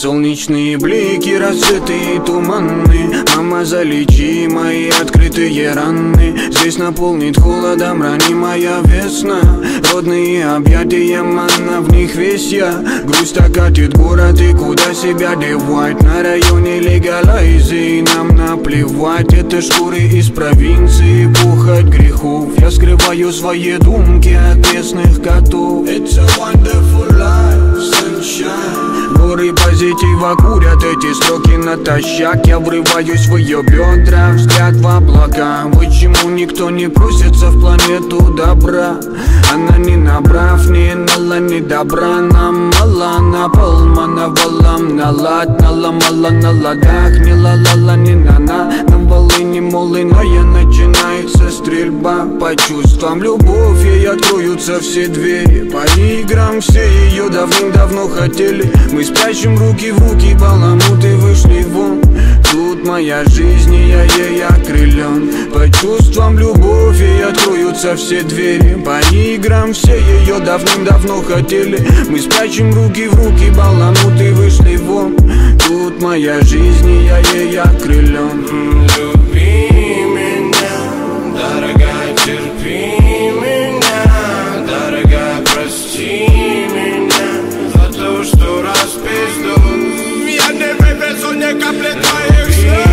Солнечные блики, рассветы и туманы. Мама, залечи мои открытые раны. Здесь наполнит холодом ранимая весна. Родные объятия, манна, в них весь я. Грусть окатит город, и куда себя девать? На районе легалайзы, и нам наплевать. Это шкуры из провинции, пухоть грехов. Я скрываю свои думки от местных котов. It's a wonderful life, sunshine. Горы позитива курят эти строки натощак. Я врываюсь в ее бедра, взгляд в облака. Почему никто не просится в планету добра? Она не набрав, не нала, не добра. Нам мало, на полмана валам, налад, наломала на ладах. Не ла-ла-ла, не на-на, на волыни, мол, иная начинается стрельба. По чувствам любовь, ей откроются все двери. По играм все ее давным-давно хотели. Мы спрячем руки в руки, баламуты вышли вон. Тут моя жизнь, и я ей окрылен. По чувствам любовь, ей откроются все двери. По играм все ее давным-давно хотели. Мы спрячем руки в руки, баламуты вышли вон. Тут моя жизнь, и я ей окрылен. Люби меня, дорогая, терпи меня. Дорогая, прости меня за то, что распизду. Я не вывезу ни капли твоих слез.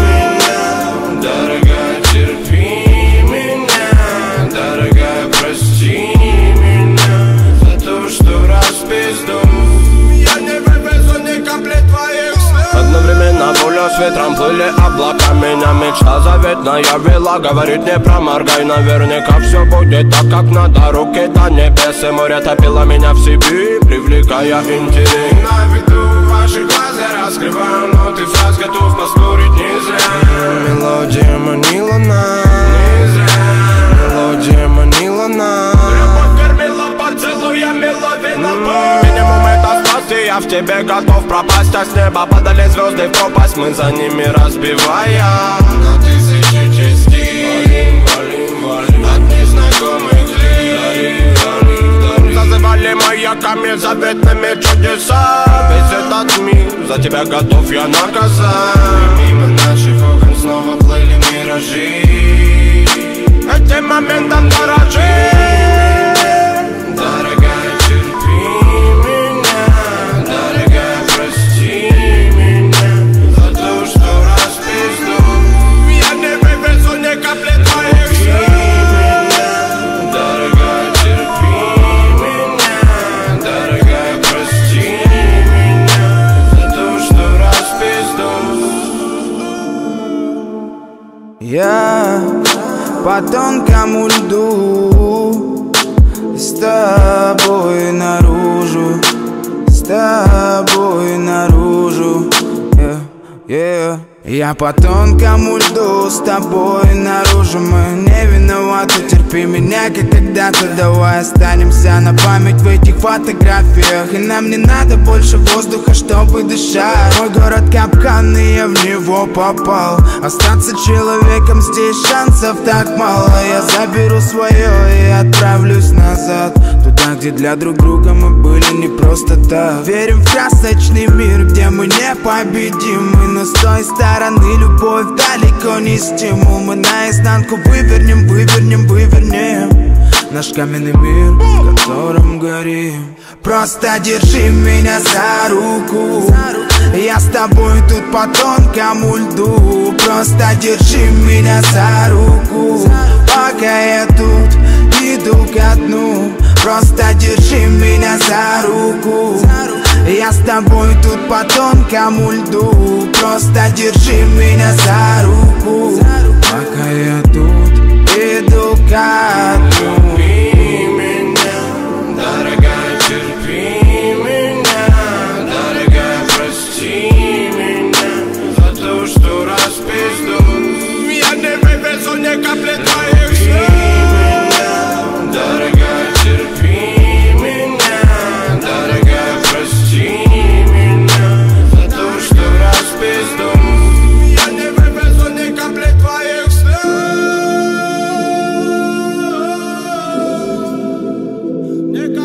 Дорогая, терпи меня. Дорогая, прости меня за то, что распизду. Я не вывезу ни капли твоих слез. Одновременно пуля с ветром плыли облака. Меня мечта заветная вела. Говорит, не проморгай, наверняка все будет так, как надо. Руки до небес, и море топило меня в себе, привлекая интерес. На виду ваши глаза раскрываю ноты фраз, готов поспорить не зря. Мелодия манила нас, не зря. Мелодия манила нас. Любовь кормила поцелуями, лавина. Минимум это спасти, я в тебе готов пропасть. А с неба падали звезды в пропасть, мы за ними разбивая на тысячи частей. От незнакомых лиц зазывали маяками заветными чудеса. Весь этот мир за тебя готов я наказать. Мимо наших окон снова плыли миражи. Этим моментом дорожи. Дорогая, терпи меня. Дорогая, прости меня за то, что распизду. Я не вывезу ни капли твоих слез. Дорогая, терпи меня. Дорогая, прости меня за то, что распизду. Я по тонкому льду, с тобой наружу, с тобой наружу, yeah. Я по тонкому льду, с тобой наружу. Мы не виноваты, терпи меня, как когда-то. Давай останемся на память в этих фотографиях. И нам не надо больше воздуха, чтобы дышать. Мой город капкан, и я в него попал. Остаться человеком здесь шансов так мало. Я заберу свое и отправлюсь назад, туда, где для друг друга мы были не просто так. Верим в красочный мир, где мы непобедимы. Но с той стороны любовь далеко не стимул. Мы наизнанку вывернем, вывернем, вывернем наш каменный мир, в котором горим. Просто держи меня за руку, я с тобой тут по тонкому льду. Просто держи меня за руку, пока я тут иду ко дну. Просто держи меня за руку, я с тобой тут по тонкому льду. Просто держи меня за руку, пока я тут иду ко дну. Люби меня, дорогая, терпи меня. Дорогая, прости меня за то, что распизду. Я не вывезу ни капли твоих слез. Дорогая, терпи меня. Дорогая, прости меня за то, что распизду. Я не вывезу ни капли твоих слез.